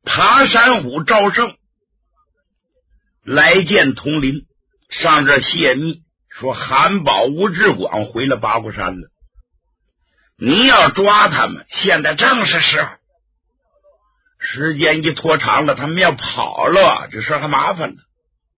爬山虎赵胜来见统领，上这谢密说韩宝、吴志广回了八卦山了，你要抓他们，现在正是时候。时间一拖长了，他们要跑了，这事还麻烦了。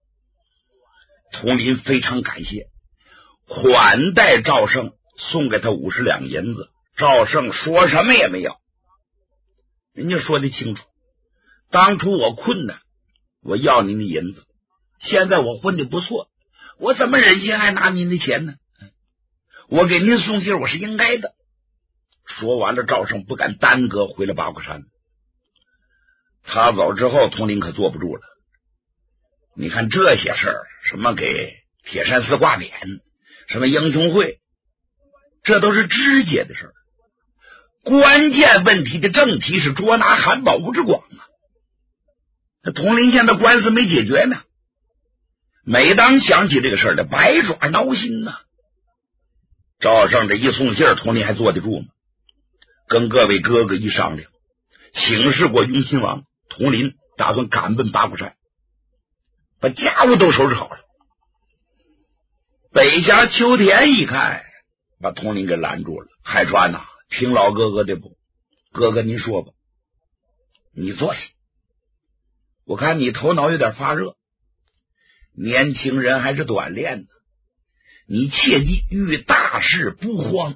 统领非常感谢，款待赵胜，送给他50两银子。赵胜说什么也没要，人家说的清楚，当初我困难，我要您的银子，现在我混的不错，我怎么忍心还拿您的钱呢？我给您送信我是应该的。说完了，赵胜不敢耽搁，回了八卦山。他走之后，统领可坐不住了。你看这些事儿，什么给铁山寺挂匾，什么英雄会，这都是直接的事儿。关键问题的正题是捉拿韩宝、吴志广啊。那统领现在官司没解决呢，每当想起这个事儿来，百爪挠心呐。赵胜这一送信，统领还坐得住吗？跟各位哥哥一商量，请示过雍亲王，统领打算赶奔八卦山，把家务都收拾好了。北峡秋田一看，把统领给拦住了。海川呐，听老哥哥的不？哥哥您说吧。你坐下，我看你头脑有点发热，年轻人还是短练呢，你切记遇大事不慌。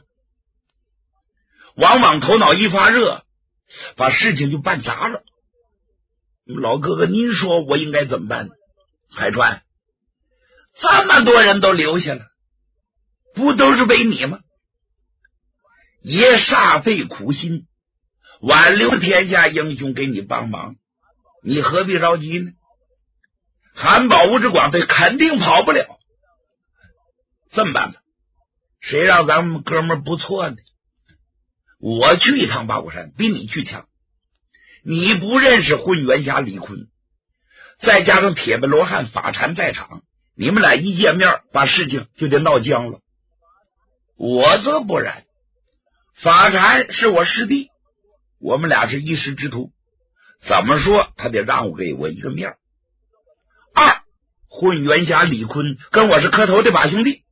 往往头脑一发热，把事情就办砸了。老哥哥您说我应该怎么办呢？海川，这么多人都留下了，不都是为你吗？爷煞费苦心挽留天下英雄给你帮忙，你何必着急呢？韩宝、吴志广他肯定跑不了。这么办吧，谁让咱们哥们不错呢？我去一趟八卦山比你去强，你不认识混元侠李坤，再加上铁背罗汉法禅在场，你们俩一见面把事情就得闹僵了。我则不然，法禅是我师弟，我们俩是一师之徒，怎么说他得让给我一个面。二，混元侠李坤跟我是磕头的把兄弟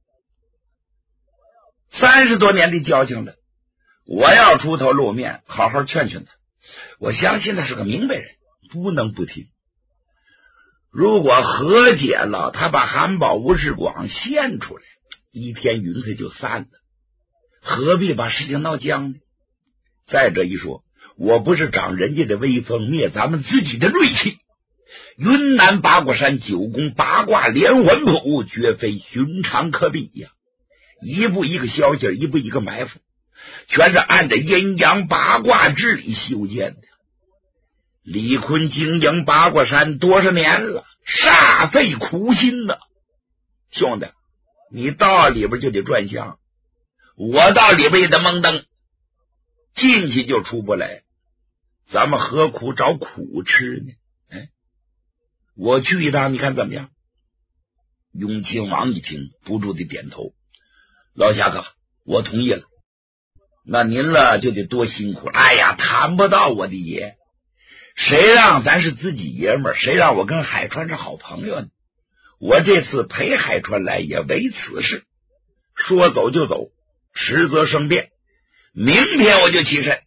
，30多年的交情了，我要出头露面，好好劝劝他。我相信他是个明白人，不能不听。如果和解了，他把韩宝、吴志广献出来，一天云彩就散了，何必把事情闹僵呢？再者一说，我不是长人家的威风，灭咱们自己的锐气。云南八卦山9宫八卦连环谱绝非寻常可比呀，一步一个消息，一步一个埋伏，全是按着阴阳八卦之理修建的。李坤经营八卦山多少年了，煞费苦心呐。兄弟，你到里边就得转向，我到里边也得蒙灯，进去就出不来，咱们何苦找苦吃呢？我去一趟，你看怎么样？雍亲王一听，不住的点头。老侠客，我同意了。那您了就得多辛苦了。哎呀，谈不到我的爷，谁让咱是自己爷们儿，谁让我跟海川是好朋友呢？我这次陪海川来也为此事，说走就走，实则生变。明天我就起身。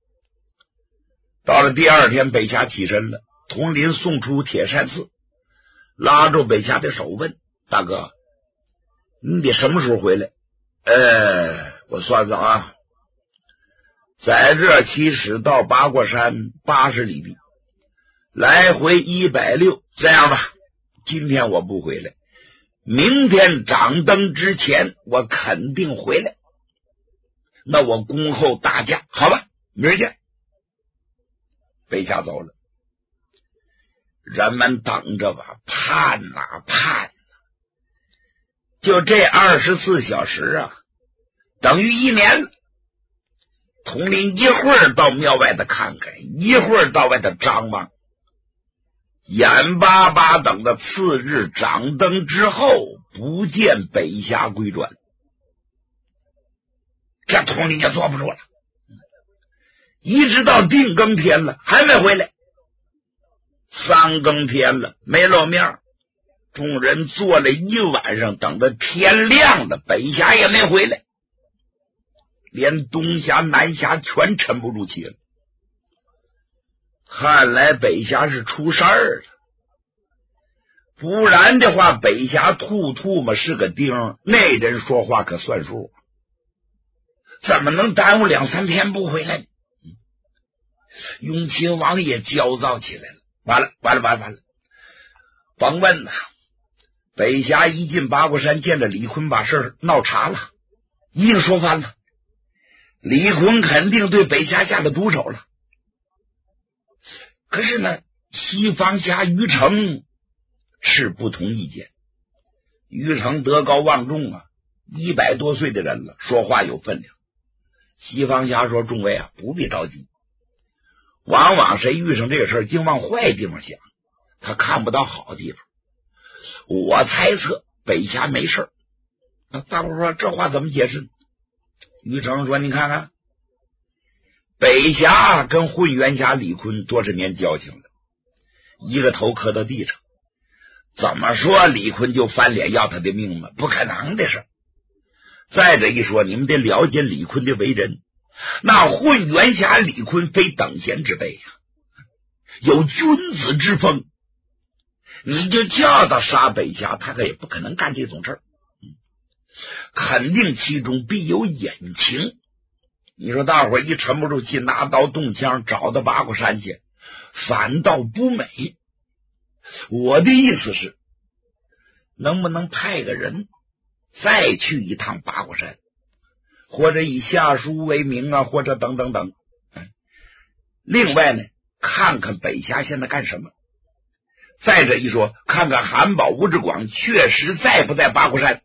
到了第二天，北峡起身了，统领送出铁山寺，拉住北峡的手问：大哥，你得什么时候回来？我算算啊，在这起始到八卦山80里地，来回160。这样吧，今天我不回来，明天掌灯之前我肯定回来。那我恭候大驾，好吧，明儿见。北峡走了，人们等着吧，盼啊盼，就这24小时啊，等于1年了。统领一会儿到庙外头看看，一会儿到外头张望，眼巴巴等到次日掌灯之后，不见北峡归转，这统领就坐不住了。一直到定更天了，还没回来。 3更天了，没露面。众人坐了一晚上，等到天亮了，北峡也没回来，连东峡南峡全沉不住气了。看来北峡是出事儿了，不然的话，北峡吐吐嘛是个钉，那人说话可算数，怎么能耽误2、3天不回来呢？雍亲王也焦躁起来了，完了，甭问呐！北峡一进八卦山，见着李逵把事闹岔了，一定说翻了。李逵肯定对北峡下了毒手了。可是呢，西方侠于成持不同意见。于成德高望重啊，100多岁的人了，说话有分量。西方侠说：“众位啊，不必着急。往往谁遇上这个事儿，净往坏地方想，他看不到好地方。我猜测北峡没事儿。”大伙说这话怎么解释？于成说：“你看看，北峡跟混元侠李逵多少年交情了，一个头磕到地上，怎么说李逵就翻脸要他的命吗？不可能的事。再者一说，你们得了解李逵的为人，那混元侠李逵非等闲之辈呀，有君子之风。你就叫他杀北峡，他可也不可能干这种事儿，肯定其中必有隐情。你说大伙儿一沉不住气，拿刀动枪找到八卦山去，反倒不美。我的意思是，能不能派个人再去一趟八卦山，或者以下书为名啊，或者等等等。另外呢，看看北峡现在干什么。再者一说，看看韩宝、吴志广确实在不在八卦山。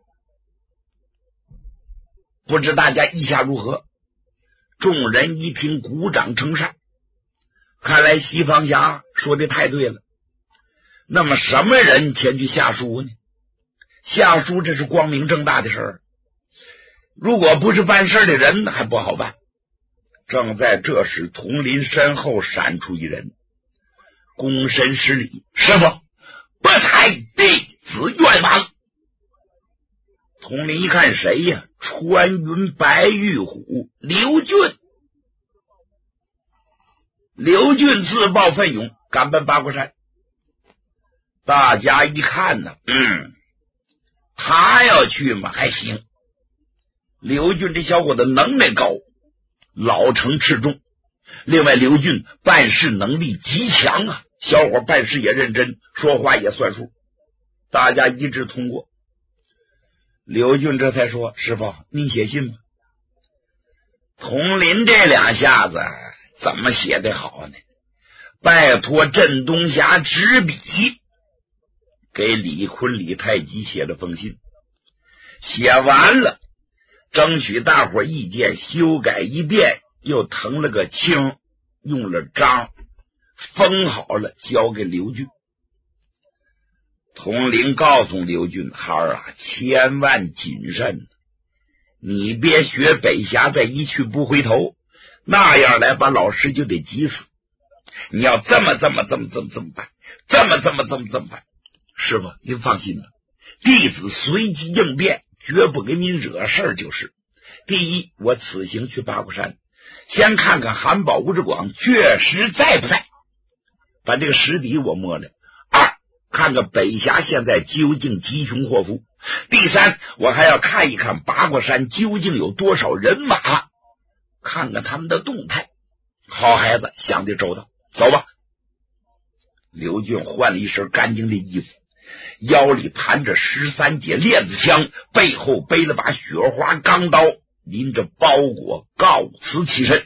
不知大家意下如何？众人一听，鼓掌称善。看来西方侠说的太对了。那么什么人前去下书呢？下书这是光明正大的事儿，如果不是办事的人，还不好办。正在这时，统领身后闪出一人，躬身施礼：“师傅，不才弟子愿往。”统领一看谁呀？穿云白玉虎刘俊。刘俊自报奋勇，赶奔八卦山。大家一看呢，他要去嘛还行。刘俊这小伙子能耐高，老成持重。另外刘俊办事能力极强啊，小伙办事也认真，说话也算数。大家一致通过。刘俊这才说：“师傅，您写信吧。”统领这2下子怎么写的好呢？拜托镇东侠执笔给李逵、李太极写了封信，写完了，争取大伙意见，修改一遍，又腾了个清，用了章，封好了，交给刘俊。统领告诉刘俊：“孩儿啊，千万谨慎，你别学北峡再一去不回头，那样来把老师就得急死。你要这么办，这么办。师傅您放心吧，弟子随机应变，绝不给您惹事儿就是。第一，我此行去八卦山，先看看韩宝、吴志广确实在不在，把这个实底我摸了。2，看看北峡现在究竟吉凶祸福。第3，我还要看一看八卦山究竟有多少人马，看看他们的动态。好孩子，想得周到，走吧。”刘俊换了一身干净的衣服，腰里盘着13节链子枪，背后背了把雪花钢刀，拎着包裹告辞起身。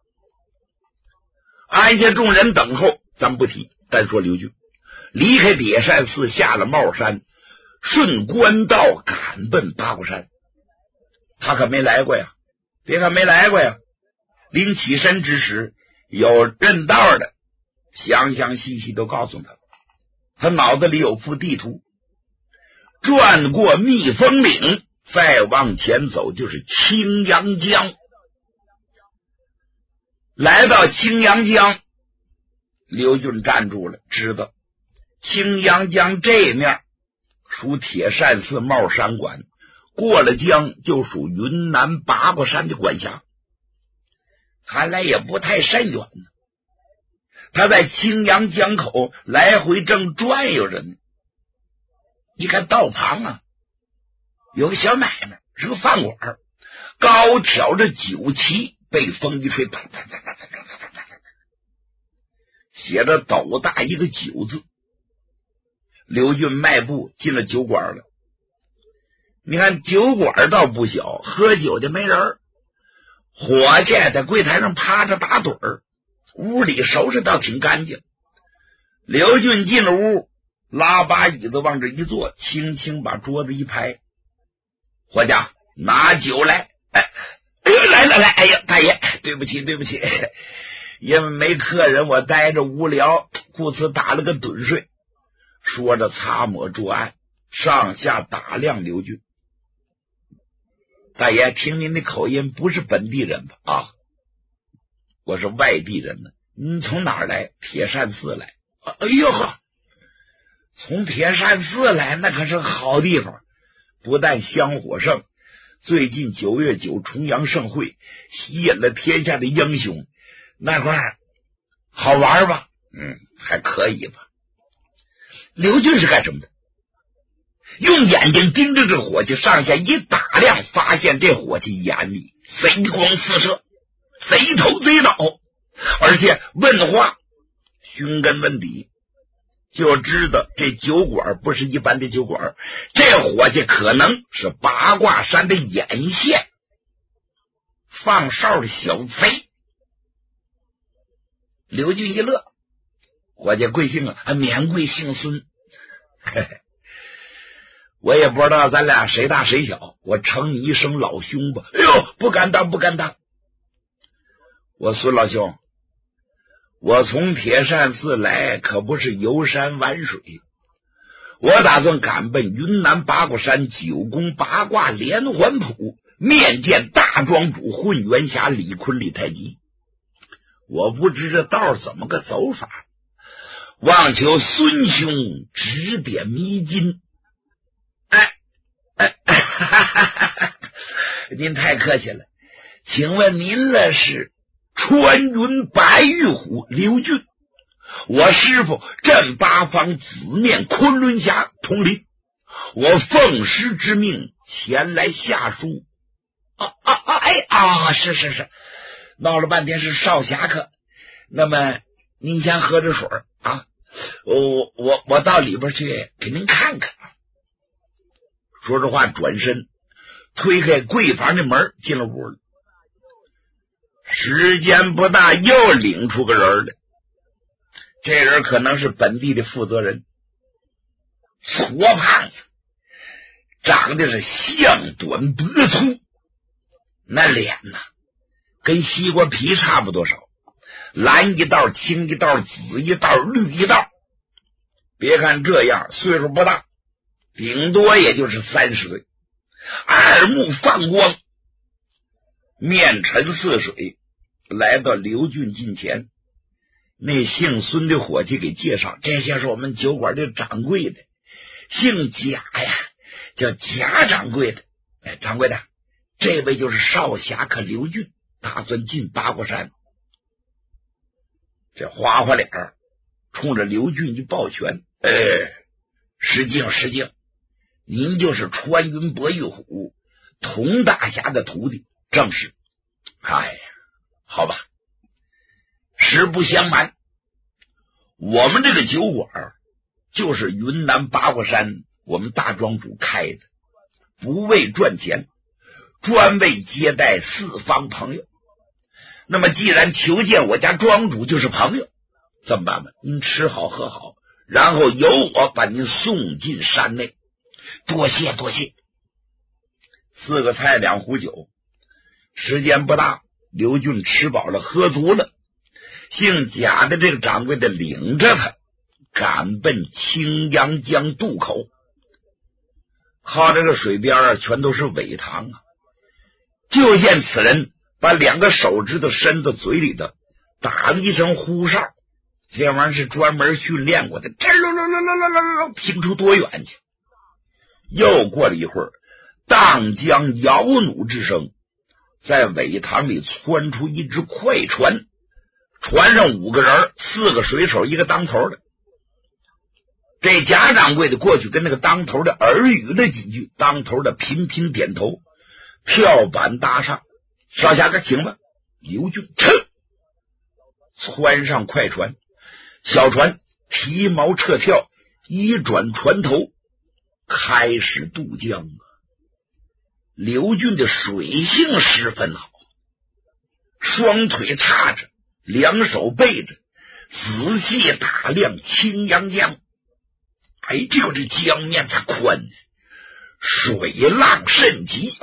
按下众人等候，咱不提，单说刘俊离开叠山寺，下了帽山，顺官道赶奔八卦山。他可没来过呀，别看没来过呀，临起身之时，有认道的详详细细都告诉他，他脑子里有幅地图，转过蜜蜂岭，再往前走就是青阳江。来到青阳江， 刘俊站住了，知道青阳江这面属铁扇寺帽山管，过了江就属云南八卦山的管辖，看来也不太甚远呢。他在青阳江口来回正转悠着呢。你看道旁啊，有个小买卖，是个饭馆，高挑着酒旗，被风一吹，啪啪啪啪啪啪啪啪，写着斗大一个酒字。刘俊迈步进了酒馆了。你看酒馆倒不小，喝酒的没人，伙计在柜台上趴着打盹儿，屋里收拾倒挺干净。刘俊进了屋，拉把椅子往这一坐，轻轻把桌子一拍，伙计拿酒来。哎呦，来了来，哎呀，大爷，对不起，因为没客人，我待着无聊，故此打了个盹睡。说着擦抹桌案，上下打量刘俊。大爷，听您的口音不是本地人吧？啊，我是外地人呢。您从哪儿来？铁扇寺来。哎呦呵，从铁扇寺来，那可是个好地方，不但香火盛，最近9月9重阳盛会吸引了天下的英雄，那块好玩吧？还可以吧。刘俊是干什么的？用眼睛盯着这伙计，上下一打量，发现这伙计眼里贼光四射，贼头贼脑，而且问话寻根问底，就知道这酒馆不是一般的酒馆，这伙计可能是八卦山的眼线放哨的小贼。刘俊一乐，伙计贵姓啊？免贵姓孙。嘿嘿，我也不知道咱俩谁大谁小，我称你一声老兄吧。哎呦，不敢当。我孙老兄，我从铁扇寺来可不是游山玩水，我打算赶奔云南八卦山9宫八卦连环谱，面见大庄主混元侠李坤李太极。我不知这道怎么个走法，望求孙兄指点迷津。您太客气了，请问您了是穿云白玉虎刘俊，我师父镇八方紫面昆仑侠统领，我奉师之命前来下书。是，闹了半天是少侠客。那么您先喝着水啊，我到里边去给您看看。说着话转身推开柜房的门进了屋了。时间不大，又领出个人来。这人可能是本地的负责人，矬胖子，长得是像短脖粗，那脸呐跟西瓜皮差不多少，蓝一道青一道紫一道绿一道。别看这样岁数不大，顶多也就是30岁，耳目放光，面沉似水，来到刘俊近前。那姓孙的伙计给介绍，这些是我们酒馆的掌柜的，姓贾呀，叫贾掌柜的。掌柜的，这位就是少侠客刘俊，打算进八卦山。这花花脸冲着刘俊一抱拳，失敬，您就是穿云白玉虎童大侠的徒弟。正是。好吧，实不相瞒，我们这个酒馆就是云南八卦山我们大庄主开的，不为赚钱，专为接待四方朋友。那么既然求见我家庄主就是朋友，这么办吧，您吃好喝好，然后由我把您送进山内。多谢。4个菜2壶酒，时间不大，刘俊吃饱了喝足了，姓贾的这个掌柜的领着他赶奔青阳江渡口。靠这个水边全都是苇塘啊，就见此人把2个手指头伸到嘴里头，打了一声呼哨， 这玩意儿是专门训练过的，拼出多远去。又过了一会儿，荡江摇弩之声，在尾塘里窜出一只快船，船上5个人，4个水手，1个当头的。这贾掌柜的过去跟那个当头的耳语了几句，当头的频频点头，跳板搭上，少侠哥请吧。刘俊窜上快船，小船提锚撤跳，一转船头，开始渡江。刘俊的水性十分好，双腿叉着，2手背着，仔细打量青阳江。哎，这江面才宽，水浪甚急，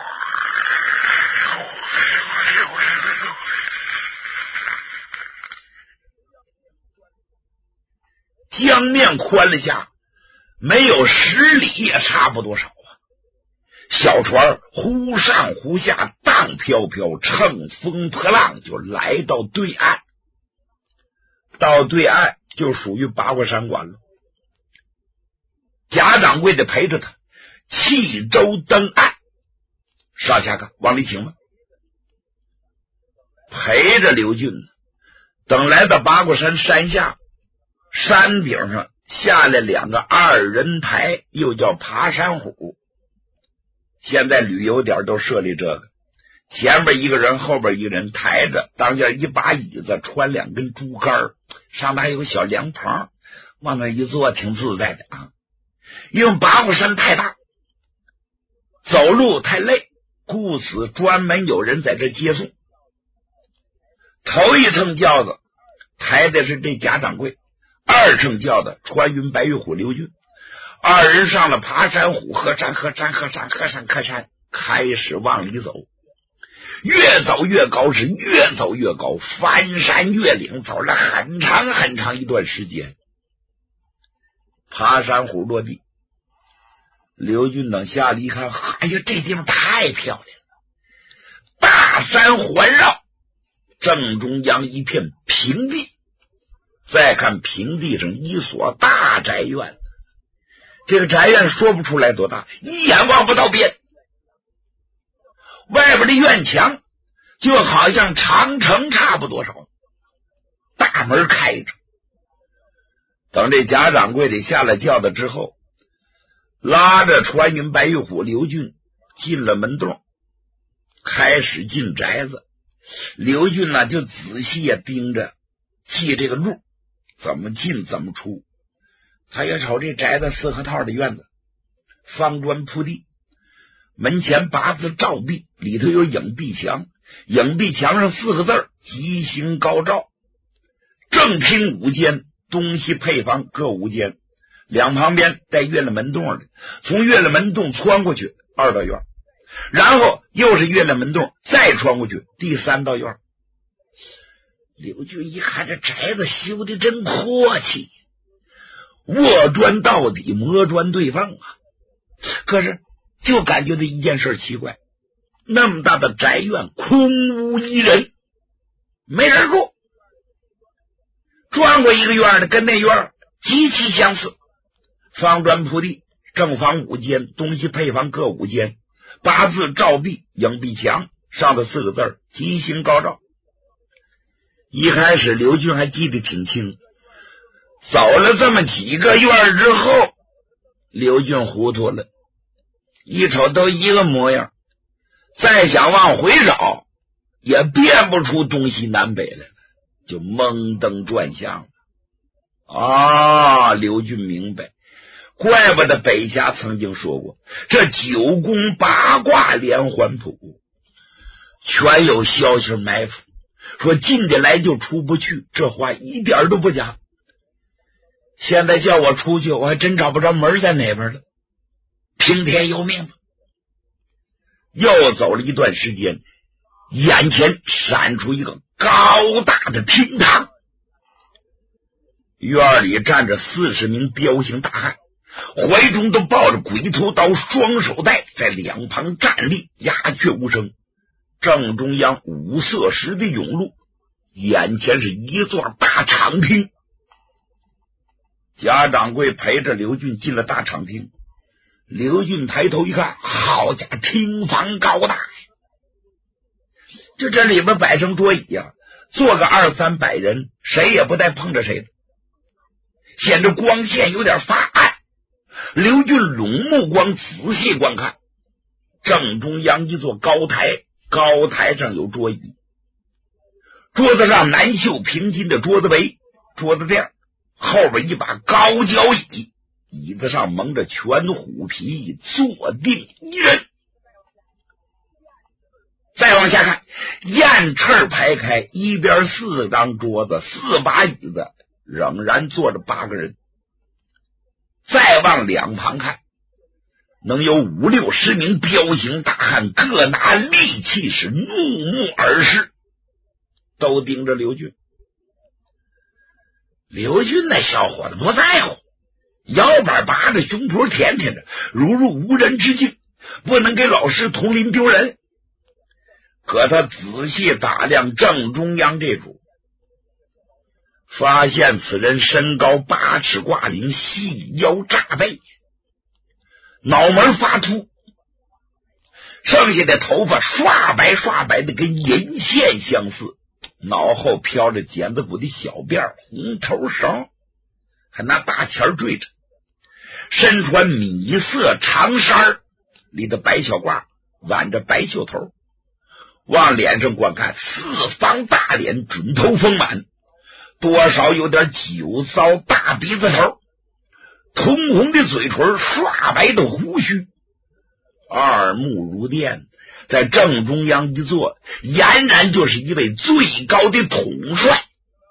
江面宽了下，没有10里也差不多少啊。小船忽上忽下，荡飘飘，乘风破浪，就来到对岸。到对岸就属于八卦山关了。贾掌柜的陪着他弃舟登岸，少侠哥往里请吧。陪着刘俊，等来到八卦山山下，山顶上下来2个2人台，又叫爬山虎。现在旅游点都设立这个，前边1个人，后边1个人抬着，当间一把椅子，穿2根竹竿，上面还有个小凉棚，往那一坐挺自在的啊。因为八卦山太大，走路太累，故此专门有人在这接送。头一乘轿子抬的是这贾掌柜，2乘轿子穿云白玉虎刘俊，2人上了爬山虎，喝山，开始往里走。越走越高，是越走越高，翻山越岭，走了很长一段时间。爬山虎落地，刘俊等下来一看，哎呀，这地方太漂亮了，大山环绕，正中央一片平地，再看平地上一所大宅院，这个宅院说不出来多大，一眼望不到边，外边的院墙就好像长城差不多少，大门开着。等这贾掌柜的下了轿子之后，拉着穿云白玉虎刘俊进了门洞，开始进宅子。刘俊呢就仔细盯着记这个路，怎么进怎么出。他也瞅这宅子4合套的院子，方砖铺地，门前8字照壁，里头有影壁墙，影壁墙上4个字吉星高照。正厅5间，东西配房各5间，两旁边带月了门洞的，从月了门洞穿过去2道院，然后又是月了门洞，再穿过去第3道院。刘俊一看这宅子修的真阔气，卧砖到底，磨砖对缝啊。可是就感觉到一件事奇怪，那么大的宅院空无一人，没人住。转过一个院的跟那院极其相似，方砖铺地，正房5间，东西配房各5间，8字照壁，影壁墙，上头4个字吉星高照。一开始刘俊还记得挺清，走了这么几个院之后，刘俊糊涂了，一瞅都一个模样，再想往回找也辨不出东西南北来了，就蒙灯转向啊！刘俊明白，怪不得北侠曾经说过，这9宫8卦连环谱全有消息埋伏，说进得来就出不去，这话一点都不假。现在叫我出去，我还真找不着门在哪边了，听天由命吧。又走了一段时间，眼前闪出一个高大的厅堂，院里站着40名彪形大汉，怀中都抱着鬼头刀，双手带，在两旁站立，鸦雀无声。正中央5色石的甬路，眼前是一座大敞厅， 贾掌柜陪着刘俊进了大场厅。刘俊抬头一看，好家伙，厅房高大，就这里边摆成桌椅啊，坐个200-300人，谁也不带碰着谁的，显得光线有点发暗。刘俊拢目光仔细观看，正中央一座高台，高台上有桌椅，桌子上南绣平金的桌子围，桌子垫后边一把高脚椅，椅子上蒙着全虎皮，坐定一人。再往下看，雁翅排开，一边4张桌子4把椅子，仍然坐着8个人。再往两旁看，能有50-60名彪形大汉，各拿利器，是怒目而视，都盯着刘俊。刘俊那小伙子不在乎，腰板拔着，胸脯舔舔着，如入无人之境，不能给老师佟林丢人。可他仔细打量正中央这主，发现此人身高8尺挂领，细腰炸背，脑门发秃，剩下的头发刷白刷白的，跟银线相似，脑后飘着剪子骨的小辫，红头绳，还拿大钱坠着，身穿米色长衫里的白小褂，挽着白袖头，往脸上观看，四方大脸，准头丰满，多少有点酒糟大鼻子头，通红的嘴唇，刷白的胡须，二目如电，在正中央一坐，俨然就是一位最高的统帅，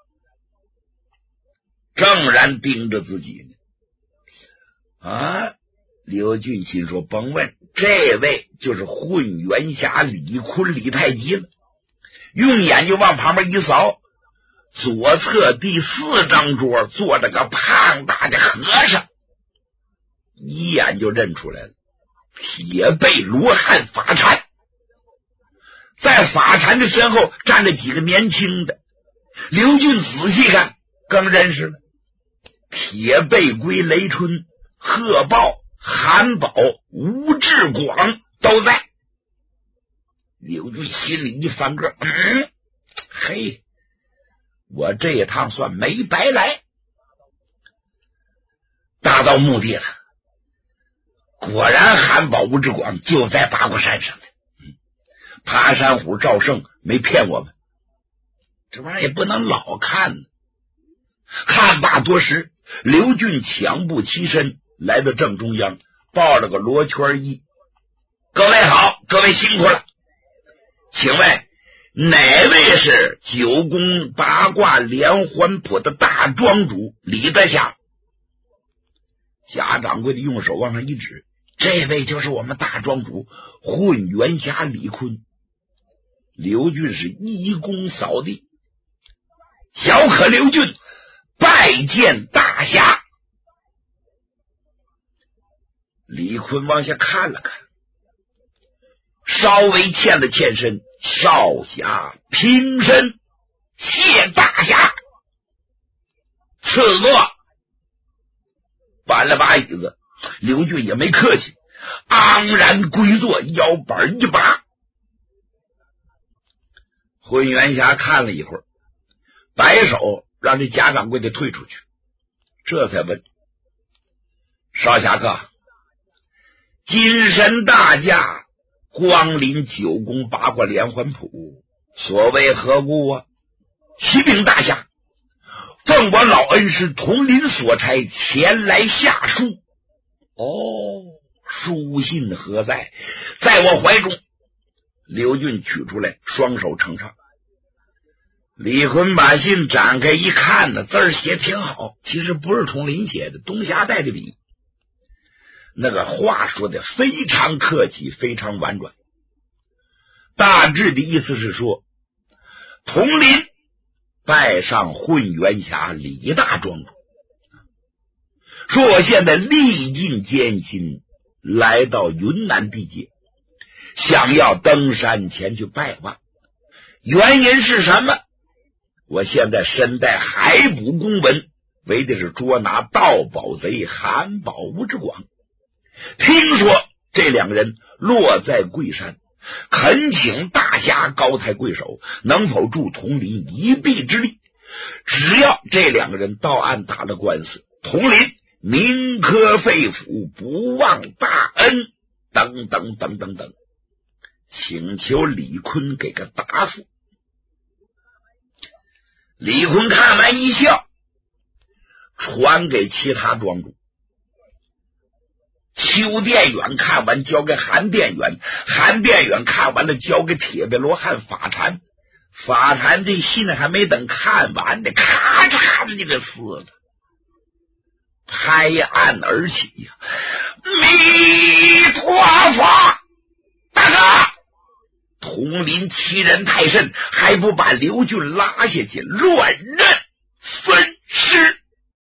正然盯着自己呢。啊！刘俊心说，甭问，这位就是混元侠李坤李太极了。用眼睛往旁边一扫，左侧第4张桌坐着个胖大的和尚，一眼就认出来了，铁背罗汉法禅。在法禅的身后站着几个年轻的，刘俊仔细看更认识了，铁背龟雷春、贺豹、韩宝、吴志广都在。刘俊心里一翻个，嘿，我这一趟算没白来。达到目的了，果然韩宝、吴志广就在八卦山上的。爬山虎赵胜没骗我们，这玩意儿也不能老看呢。看罢多时，刘俊抢步起身来到正中央，抱了个罗圈衣。各位好，各位辛苦了，请问哪位是九宫八卦连环谱的大庄主李德祥？贾掌柜的用手往上一指，这位就是我们大庄主混元侠李坤。刘俊是一躬扫地，小可刘俊拜见大侠。李坤往下看了看，稍微欠了欠身，少侠平身，谢大侠。赐座，搬了把椅子，刘俊也没客气，昂然归坐，腰板一拔。混元侠看了一会儿，摆手让这贾掌柜的退出去，这才问：少侠客，金神大驾光临九宫八卦连环谱，所谓何故啊？启禀大侠，奉我老恩师佟林所差，前来下书。哦，书信何在？在我怀中。刘俊取出来，双手呈上。李坤把信展开一看呢，字儿写挺好，其实不是佟林写的，东霞带的笔。那个话说的非常客气，非常婉转，大致的意思是说，佟林拜上混元侠李大庄主，说我现在历尽艰辛来到云南地界，想要登山前去拜望，原因是什么？我现在身带海捕公文， 为的是捉拿盗宝贼韩宝吴之广。听说这两个人落在贵山，恳请大侠高抬贵手，能否助统领一臂之力？只要这两个人到案打了官司，统领铭刻肺腑，不忘大恩，等等等等等，请求李坤给个答复。李坤看完一笑，传给其他庄主。邱殿远看完交给韩殿远，韩殿远看完了交给铁背罗汉法禅。法禅这信还没等看完呢，咔嚓的就给撕了，拍案而起呀！弥陀佛，大哥！统领欺人太甚，还不把刘俊拉下去乱刃分